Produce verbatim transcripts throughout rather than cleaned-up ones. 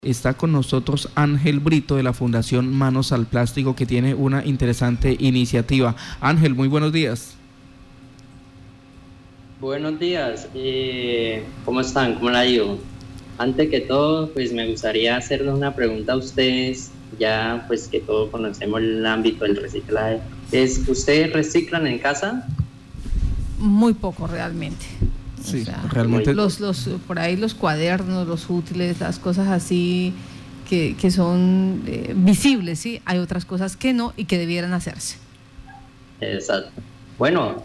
Está con nosotros Ángel Brito de la Fundación Manos al Plástico, que tiene una interesante iniciativa. Ángel, muy buenos días. Buenos días, eh, ¿cómo están? ¿Cómo la digo? Antes que todo, pues me gustaría hacerles una pregunta a ustedes, ya pues que todos conocemos el ámbito del reciclaje. ¿Es, ¿Ustedes reciclan en casa? Muy poco realmente. Sí, o sea, realmente. Los, los, por ahí los cuadernos, los útiles, las cosas así que, que son eh, visibles, ¿sí? Hay otras cosas que no y que debieran hacerse. Exacto. Bueno,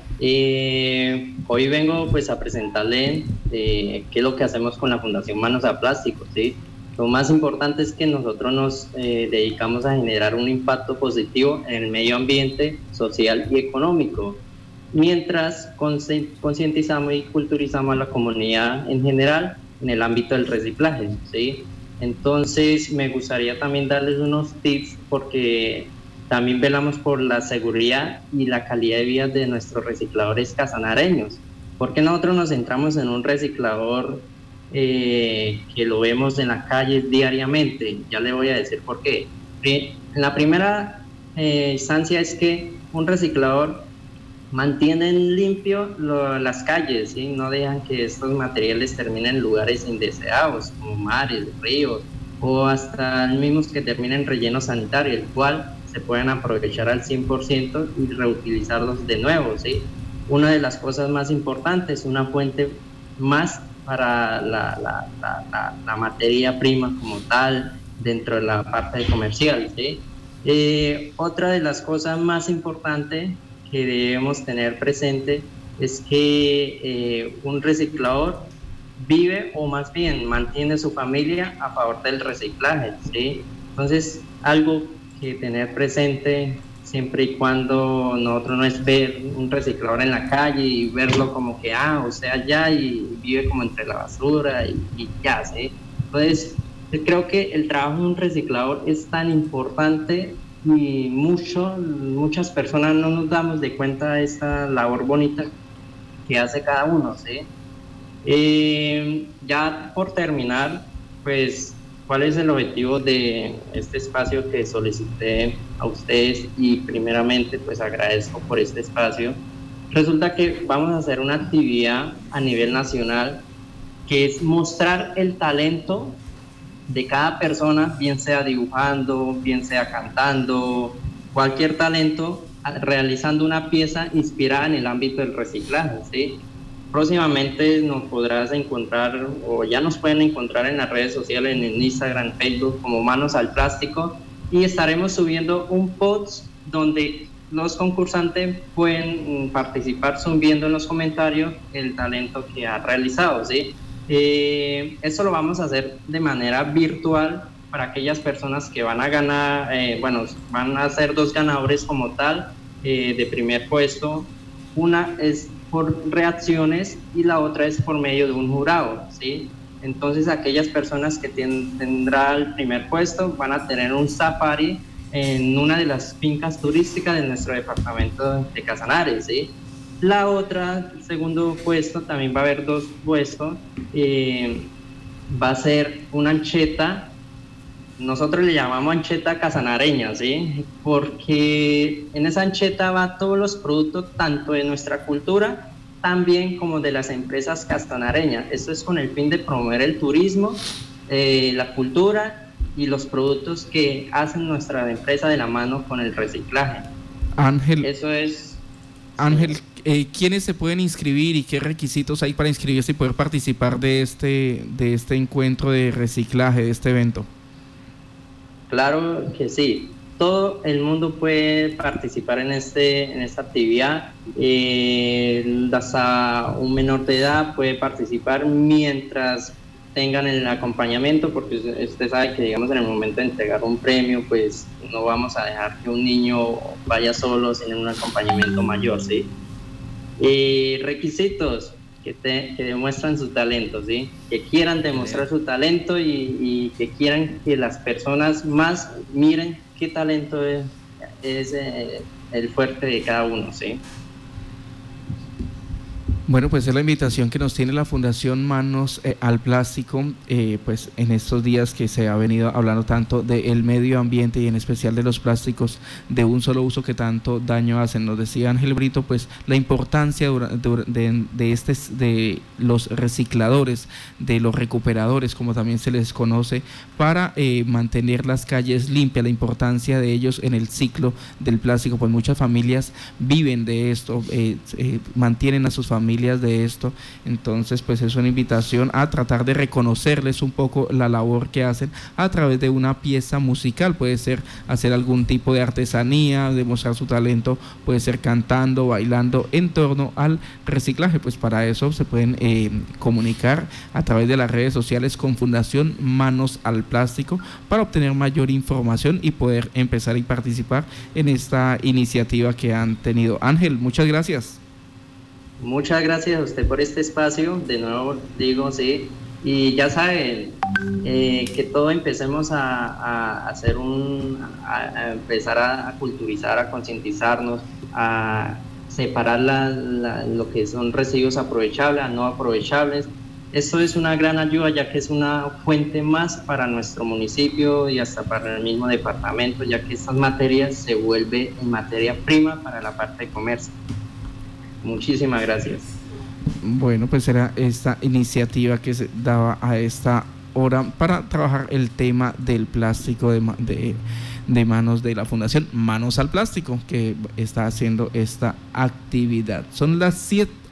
eh, hoy vengo pues a presentarle eh, qué es lo que hacemos con la Fundación Manos a Plástico, ¿sí? Lo más importante es que nosotros nos eh, dedicamos a generar un impacto positivo en el medio ambiente, social y económico, mientras concientizamos y culturizamos a la comunidad en general en el ámbito del reciclaje, ¿sí? Entonces me gustaría también darles unos tips, porque también velamos por la seguridad y la calidad de vida de nuestros recicladores casanareños, porque nosotros nos centramos en un reciclador eh, que lo vemos en las calles diariamente. Ya le voy a decir por qué. En la primera eh, instancia es que un reciclador mantienen limpio lo, las calles, ¿sí? No dejan que estos materiales terminen en lugares indeseados, como mares, ríos, o hasta mismos que terminen en relleno sanitario, el cual se pueden aprovechar al cien por ciento y reutilizarlos de nuevo, ¿sí? Una de las cosas más importantes, una fuente más para la, la, la, la, la materia prima como tal, dentro de la parte comercial, ¿sí? Eh, otra de las cosas más importantes que debemos tener presente es que eh, un reciclador vive, o más bien mantiene su familia a favor del reciclaje, ¿sí? Entonces, algo que tener presente siempre y cuando nosotros no es ver un reciclador en la calle y verlo como que, ah, o sea, allá y vive como entre la basura y, y ya, ¿sí? Entonces, creo que el trabajo de un reciclador es tan importante y mucho, muchas personas no nos damos de cuenta de esta labor bonita que hace cada uno, ¿sí? Eh, ya por terminar, pues, ¿cuál es el objetivo de este espacio que solicité a ustedes? Y primeramente, pues agradezco por este espacio. Resulta que vamos a hacer una actividad a nivel nacional que es mostrar el talento de cada persona, bien sea dibujando, bien sea cantando, cualquier talento, realizando una pieza inspirada en el ámbito del reciclaje, ¿sí? Próximamente nos podrás encontrar, o ya nos pueden encontrar en las redes sociales, en Instagram, Facebook, como Manos al Plástico, y estaremos subiendo un post donde los concursantes pueden participar subiendo en los comentarios el talento que ha realizado, ¿sí? Eh, esto lo vamos a hacer de manera virtual para aquellas personas que van a ganar, eh, bueno, van a ser dos ganadores como tal, eh, de primer puesto. Una es por reacciones y la otra es por medio de un jurado, ¿sí? Entonces aquellas personas que ten, tendrán el primer puesto van a tener un safari en una de las fincas turísticas de nuestro departamento de Casanares, ¿sí? La otra, el segundo puesto, también va a haber dos puestos, eh, va a ser una ancheta, nosotros le llamamos ancheta casanareña, ¿sí? Porque en esa ancheta va todos los productos, tanto de nuestra cultura, también como de las empresas casanareñas. Esto es con el fin de promover el turismo, eh, la cultura y los productos que hacen nuestra empresa de la mano con el reciclaje. Ángel, Eso es... Ángel, eh, ¿quiénes se pueden inscribir y qué requisitos hay para inscribirse y poder participar de este, de este encuentro de reciclaje, de este evento? Claro que sí, todo el mundo puede participar en, este, en esta actividad, eh, hasta un menor de edad puede participar mientras tengan el acompañamiento, porque usted sabe que, digamos, en el momento de entregar un premio, pues no vamos a dejar que un niño vaya solo sin un acompañamiento mayor, ¿sí? Eh, requisitos que, te, que demuestran su talento, ¿sí? Que quieran demostrar su talento y, y que quieran que las personas más miren qué talento es, es eh, el fuerte de cada uno, ¿sí? Bueno, pues es la invitación que nos tiene la Fundación Manos eh, al Plástico, eh, pues en estos días que se ha venido hablando tanto del medio ambiente y en especial de los plásticos de un solo uso que tanto daño hacen. Nos decía Ángel Brito, pues la importancia de, de, de, este, de los recicladores, de los recuperadores, como también se les conoce, para eh, mantener las calles limpias, la importancia de ellos en el ciclo del plástico, pues muchas familias viven de esto, eh, eh, mantienen a sus familias de esto, entonces pues es una invitación a tratar de reconocerles un poco la labor que hacen a través de una pieza musical, puede ser hacer algún tipo de artesanía, demostrar su talento, puede ser cantando, bailando en torno al reciclaje. Pues para eso se pueden eh, comunicar a través de las redes sociales con Fundación Manos al Plástico para obtener mayor información y poder empezar y participar en esta iniciativa que han tenido. Ángel, muchas gracias. Muchas gracias a usted por este espacio, de nuevo digo, sí, y ya saben, eh, que todo empecemos a, a hacer un, a, a empezar a, a culturizar, a concientizarnos, a separar la, la, lo que son residuos aprovechables a no aprovechables. Esto es una gran ayuda, ya que es una fuente más para nuestro municipio y hasta para el mismo departamento, ya que estas materias se vuelven en materia prima para la parte de comercio. Muchísimas gracias. Bueno, pues era esta iniciativa que se daba a esta hora para trabajar el tema del plástico de, de, de manos de la Fundación Manos al Plástico, que está haciendo esta actividad. Son las siete